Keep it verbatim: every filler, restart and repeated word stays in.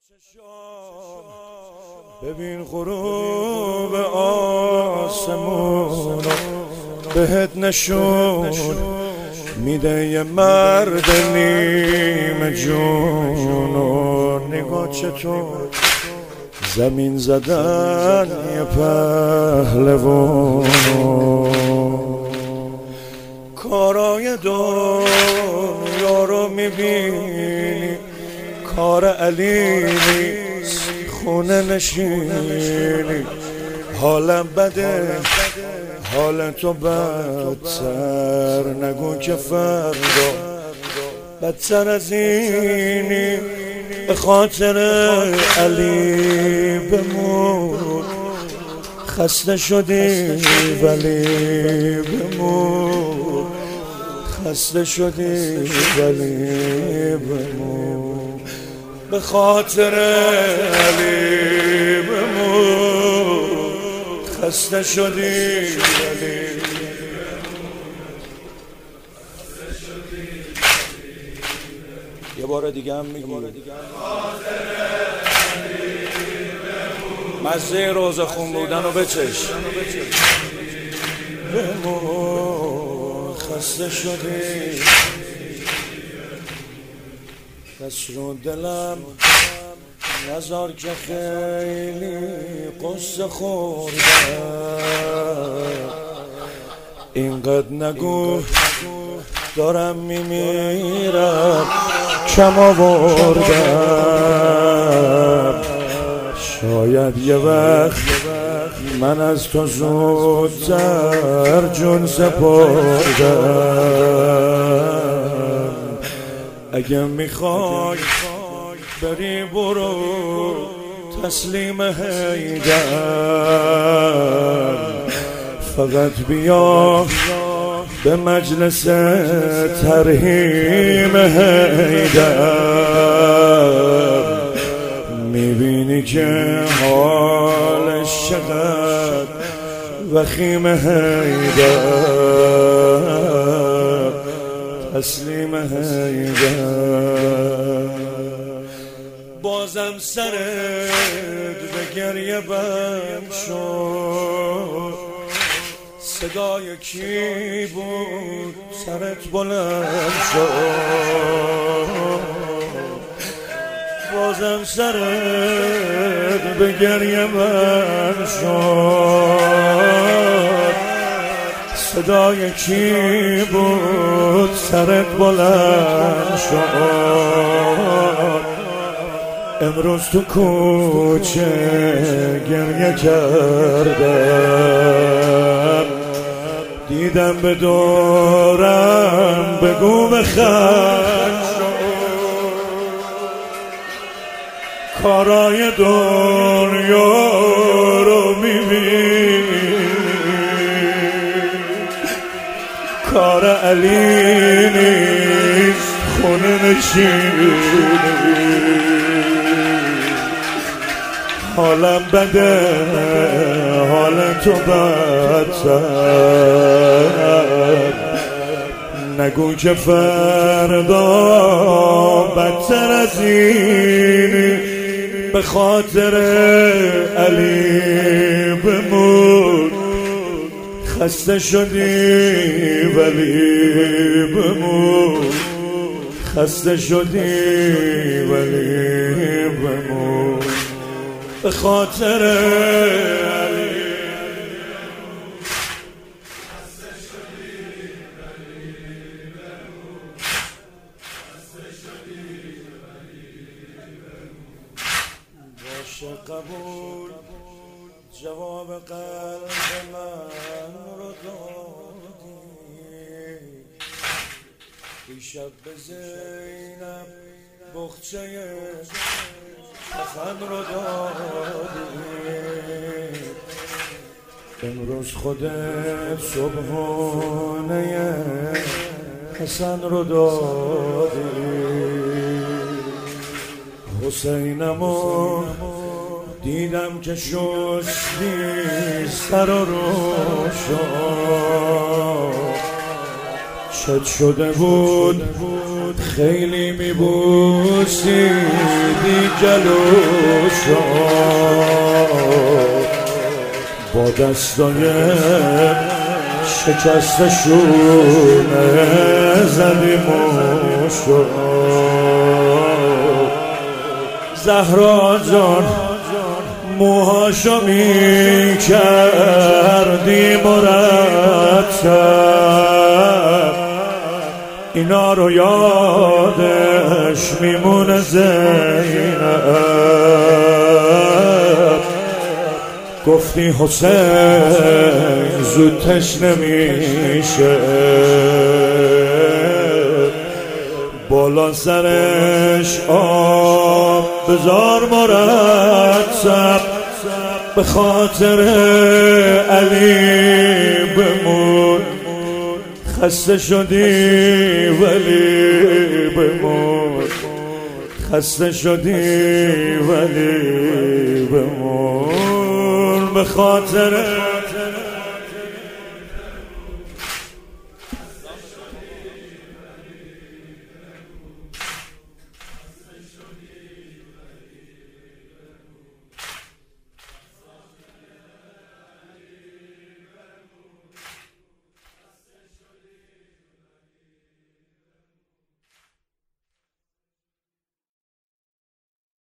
ببین غروب آسمون بهت نشون میده یه مرد نیمه جون و نگاه چطور زمین زدن یه پهلوان کارای دنیا رو میبینی کار علی نیست خونه نشینی حالم بده حال تو بدتر نگو که فردا بدتر از اینی به خاطر علی بمون خسته شدی ولی بمون خسته شدی ولی بمون به خاطر علی بمون خسته شدی ولی یه بار دیگه هم میگی مزه روزه خون بودن رو بچش بمون خسته شدی دست رو دلم نزار که خیلی قصه خوردم اینقدر نگو دارم میمیرم کم آوردم شاید یه وقت من از تو زودتر جون سپردم اگه میخوای بری برو تسلیم حیدر فقط بیا به مجلس ترحیم حیدر میبینی که حالش چقدر وخیم حیدر تسلیم حیدر بازم سرت به گریه بم شد صدای کی بود سرت بلند شد بازم سرت به گریه بم شد صدای کی بود سرت بلند شد امروز تو کوچه گریه کردم دیدم به دورم بگو بخند کارای دنیا رو میبینی کار علی نیست خونه نشینی حالم بده حال تو بدتر نگو که فردا بدتر از اینی به خاطر علی بمون خسته شدی ولی بمون خسته شدی ولی بمون به خاطر علی خسته شدی ولی بمون خسته شدی ولی بمون باشه قبول جواب قلب من رو دادی دیشب به زینب بخچه حسن رو دادی امروز خودت صبحانه حسن رو دادی حسینمو دیدم که شستی سر و روشا چت شده بود خیلی میبوسیدی جلو شد با دستای شکستشونه زدیم و شد زهرا جان موهاشو می کردی مرتب اینا رو یادش میمونه زینب گفتی حسین زودتش نمیشه بالا سرش آب بذار مرتب به خاطر علی بمون خسته شدی ولی بمون خسته شدی ولی بمون به خاطر